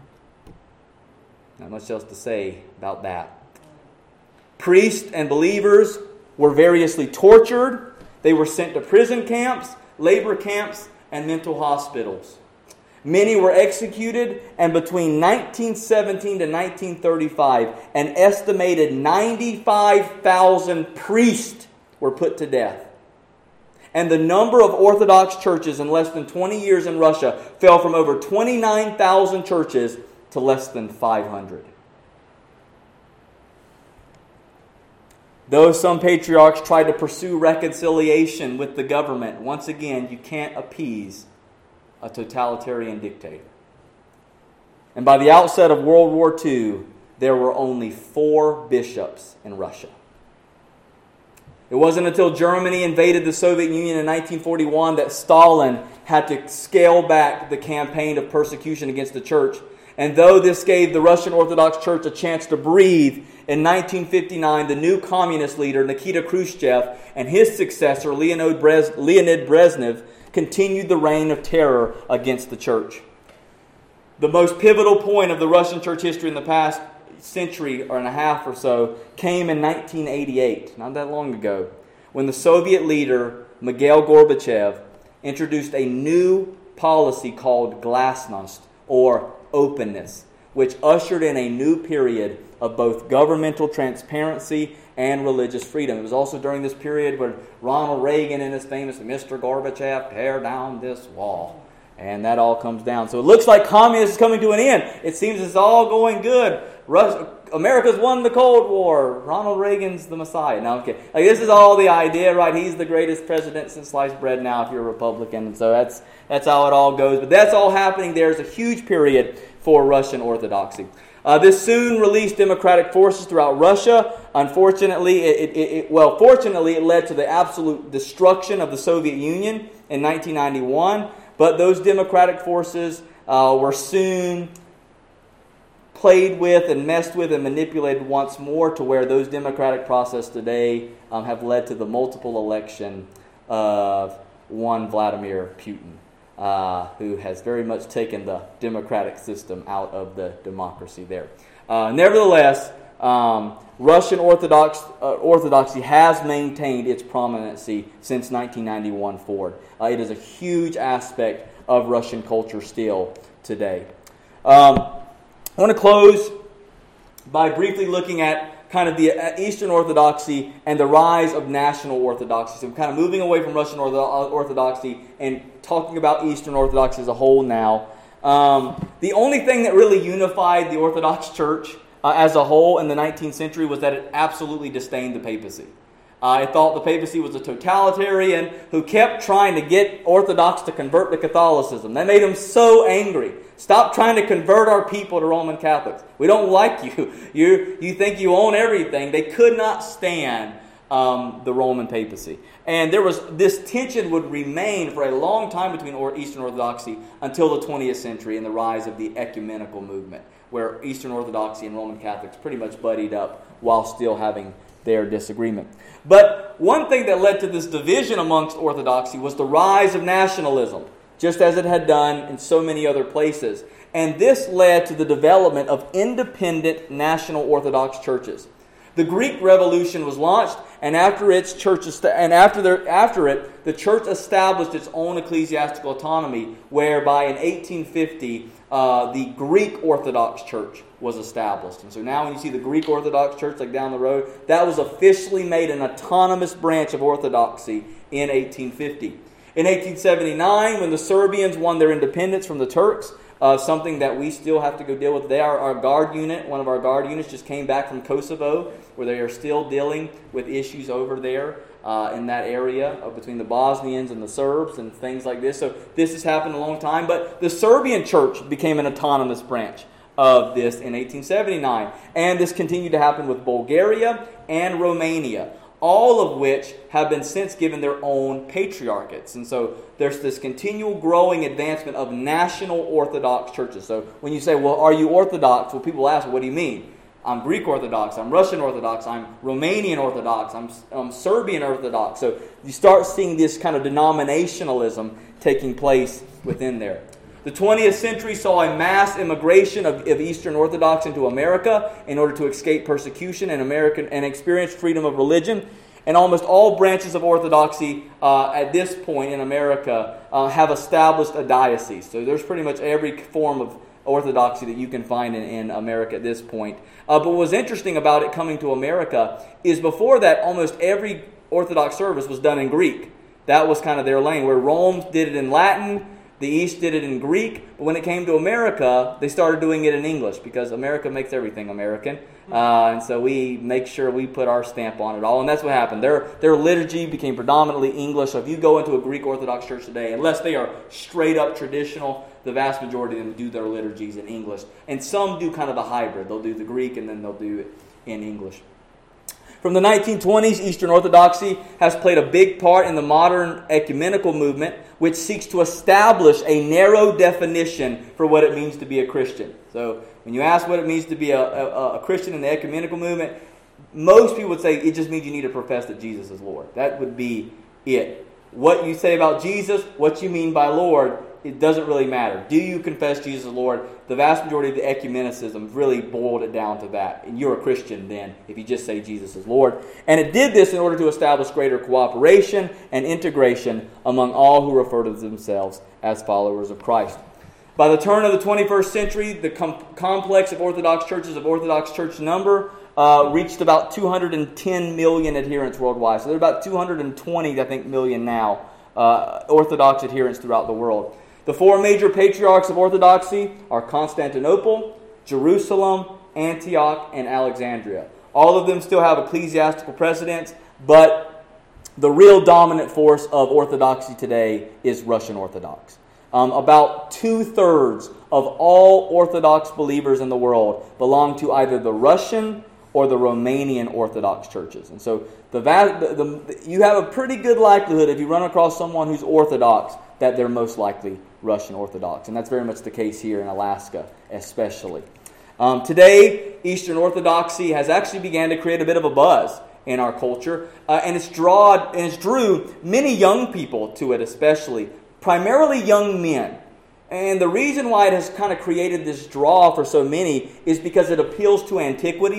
Not much else to say about that. Priests and believers were variously tortured. They were sent to prison camps, labor camps, and mental hospitals. Many were executed, and between 1917 to 1935, an estimated 95,000 priests were put to death. And the number of Orthodox churches in less than 20 years in Russia fell from over 29,000 churches to less than 500. Though some patriarchs tried to pursue reconciliation with the government, once again, you can't appease a totalitarian dictator. And by the outset of World War II, there were only 4 bishops in Russia. It wasn't until Germany invaded the Soviet Union in 1941 that Stalin had to scale back the campaign of persecution against the church. And though this gave the Russian Orthodox Church a chance to breathe, in 1959, the new communist leader, Nikita Khrushchev, and his successor, Leonid Brezhnev, continued the reign of terror against the church. The most pivotal point of the Russian church history in the past century or and a half or so came in 1988, not that long ago, when the Soviet leader, Mikhail Gorbachev, introduced a new policy called glasnost, or openness, which ushered in a new period of both governmental transparency and religious freedom. It was also during this period when Ronald Reagan and his famous Mr. Gorbachev, tear down this wall. And that all comes down. So it looks like communism is coming to an end. It seems it's all going good. America's won the Cold War. Ronald Reagan's the Messiah. No, okay. This is all the idea, right? He's the greatest president since sliced bread now if you're a Republican. And so that's how it all goes. But that's all happening. There's a huge period for Russian Orthodoxy. This soon released democratic forces throughout Russia. Unfortunately, fortunately, it led to the absolute destruction of the Soviet Union in 1991. But those democratic forces were soon played with and messed with and manipulated once more to where those democratic processes today have led to the multiple election of one Vladimir Putin, who has very much taken the democratic system out of the democracy there. Nevertheless, Russian Orthodoxy has maintained its prominency since 1991 forward. It is a huge aspect of Russian culture still today. I want to close by briefly looking at kind of the Eastern Orthodoxy and the rise of National Orthodoxy. So I'm kind of moving away from Russian Orthodoxy and talking about Eastern Orthodoxy as a whole now. The only thing that really unified the Orthodox Church as a whole in the 19th century was that it absolutely disdained the papacy. It thought the papacy was a totalitarian who kept trying to get Orthodox to convert to Catholicism. That made them so angry. Stop trying to convert our people to Roman Catholics. We don't like you. You think you own everything. They could not stand the Roman papacy. And this tension would remain for a long time between Eastern Orthodoxy until the 20th century and the rise of the ecumenical movement, where Eastern Orthodoxy and Roman Catholics pretty much buddied up while still having their disagreement. But one thing that led to this division amongst Orthodoxy was the rise of nationalism, just as it had done in so many other places. And this led to the development of independent national Orthodox churches. The Greek Revolution was launched, and after it, the church established its own ecclesiastical autonomy, whereby in 1850 the Greek Orthodox Church was established. And so now when you see the Greek Orthodox Church like down the road, that was officially made an autonomous branch of Orthodoxy in 1850. In 1879, when the Serbians won their independence from the Turks, something that we still have to go deal with. Our guard unit, one of our guard units just came back from Kosovo, where they are still dealing with issues over there in that area between the Bosnians and the Serbs and things like this. So this has happened a long time. But the Serbian church became an autonomous branch of this in 1879. And this continued to happen with Bulgaria and Romania, all of which have been since given their own patriarchates. And so there's this continual growing advancement of national Orthodox churches. So when you say, well, are you Orthodox? Well, people ask, what do you mean? I'm Greek Orthodox, I'm Russian Orthodox, I'm Romanian Orthodox, I'm Serbian Orthodox. So you start seeing this kind of denominationalism taking place within there. The 20th century saw a mass immigration of Eastern Orthodox into America in order to escape persecution and experience freedom of religion. And almost all branches of Orthodoxy at this point in America have established a diocese. So there's pretty much every form of Orthodoxy that you can find in America at this point. But what was interesting about it coming to America is before that, almost every Orthodox service was done in Greek. That was kind of their lane, where Rome did it in Latin, the East did it in Greek, but when it came to America, they started doing it in English because America makes everything American. And so we make sure we put our stamp on it all. And that's what happened. Their liturgy became predominantly English. So if you go into a Greek Orthodox church today, unless they are straight up traditional, the vast majority of them do their liturgies in English. And some do kind of a hybrid. They'll do the Greek and then they'll do it in English. From the 1920s, Eastern Orthodoxy has played a big part in the modern ecumenical movement, which seeks to establish a narrow definition for what it means to be a Christian. So when you ask what it means to be a Christian in the ecumenical movement, most people would say it just means you need to profess that Jesus is Lord. That would be it. What you say about Jesus, what you mean by Lord, it doesn't really matter. Do you confess Jesus as Lord? The vast majority of the ecumenicism really boiled it down to that. And you're a Christian then if you just say Jesus is Lord. And it did this in order to establish greater cooperation and integration among all who refer to themselves as followers of Christ. By the turn of the 21st century, the complex of Orthodox churches of Orthodox church number reached about 210 million adherents worldwide. So there are about 220, I think, million now Orthodox adherents throughout the world. The four major patriarchs of Orthodoxy are Constantinople, Jerusalem, Antioch, and Alexandria. All of them still have ecclesiastical precedence, but the real dominant force of Orthodoxy today is Russian Orthodox. About 2/3 of all Orthodox believers in the world belong to either the Russian or the Romanian Orthodox churches. And so you have a pretty good likelihood if you run across someone who's Orthodox that they're most likely Russian Orthodox. And that's very much the case here in Alaska especially. Today, Eastern Orthodoxy has actually began to create a bit of a buzz in our culture. And it's drew many young people to it especially, primarily young men. And the reason why it has kind of created this draw for so many is because it appeals to antiquity.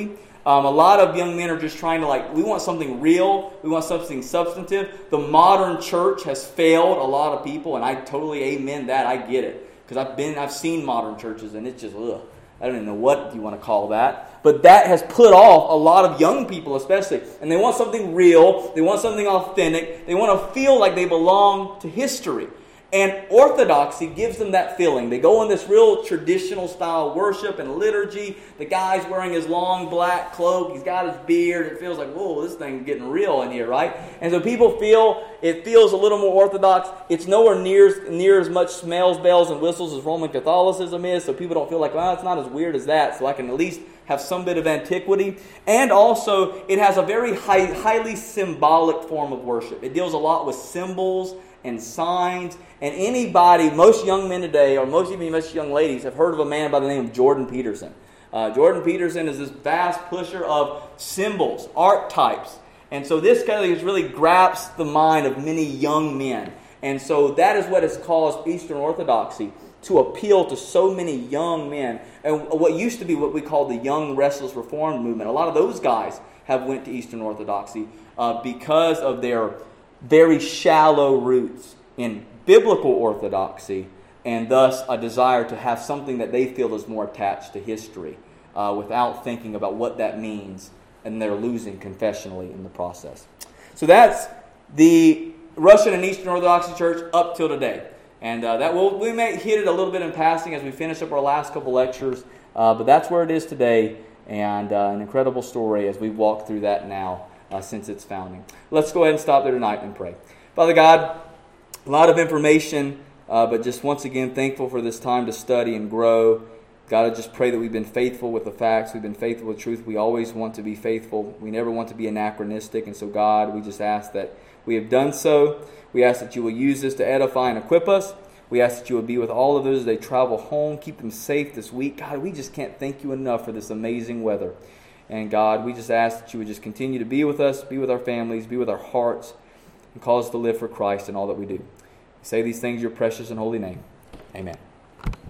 A lot of young men are just trying to we want something real. We want something substantive. The modern church has failed a lot of people, and I totally amen that. I get it. Because I've seen modern churches, and it's just, ugh. I don't even know what you want to call that. But that has put off a lot of young people especially. And they want something real. They want something authentic. They want to feel like they belong to history. And orthodoxy gives them that feeling. They go in this real traditional style worship and liturgy. The guy's wearing his long black cloak. He's got his beard. It feels like, whoa, this thing's getting real in here, right? And so people feel, it feels a little more orthodox. It's nowhere near as much smells, bells, and whistles as Roman Catholicism is. So people don't feel like, well, it's not as weird as that. So I can at least have some bit of antiquity. And also, it has a very highly symbolic form of worship. It deals a lot with symbols and signs. And anybody, most young men today, or most young ladies, have heard of a man by the name of Jordan Peterson. Jordan Peterson is this vast pusher of symbols, archetypes. And so this kind of really grabs the mind of many young men. And so that is what has caused Eastern Orthodoxy to appeal to so many young men. And what used to be what we call the Young Restless Reformed movement, a lot of those guys have went to Eastern Orthodoxy because of their very shallow roots in biblical orthodoxy, and thus a desire to have something that they feel is more attached to history without thinking about what that means, and they're losing confessionally in the process. So that's the Russian and Eastern Orthodoxy Church up till today. And we may hit it a little bit in passing as we finish up our last couple lectures, but that's where it is today, and an incredible story as we walk through that now since its founding. Let's go ahead and stop there tonight and pray. Father God, a lot of information, but just once again thankful for this time to study and grow. God, I just pray that we've been faithful with the facts. We've been faithful with truth. We always want to be faithful. We never want to be anachronistic. And so, God, we just ask that we have done so. We ask that you will use this to edify and equip us. We ask that you will be with all of those as they travel home. Keep them safe this week. God, we just can't thank you enough for this amazing weather. And God, we just ask that you would just continue to be with us, be with our families, be with our hearts, and cause us to live for Christ in all that we do. We say these things in your precious and holy name. Amen.